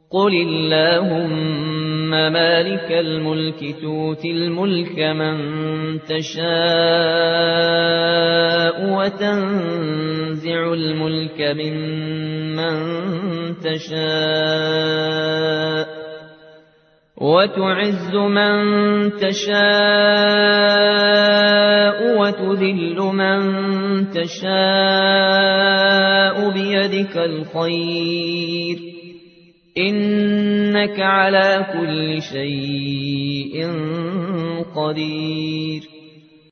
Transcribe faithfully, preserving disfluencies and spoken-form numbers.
قل اللهم مالك الملك تؤتي الملك من تشاء وتنزع الملك ممن تشاء وتعز من تشاء وتذل من تشاء بيدك الخير إنك على كل شيء قدير